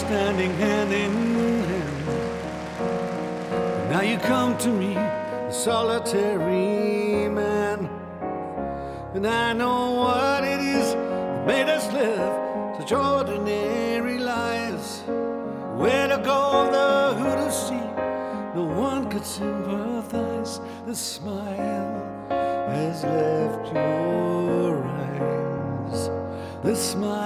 standing hand in hand. Now you come to me, a solitary man, and I know what it is that made us live such ordinary lives. Where to go, the who to see, no one could sympathize. The smile has left your eyes. The smile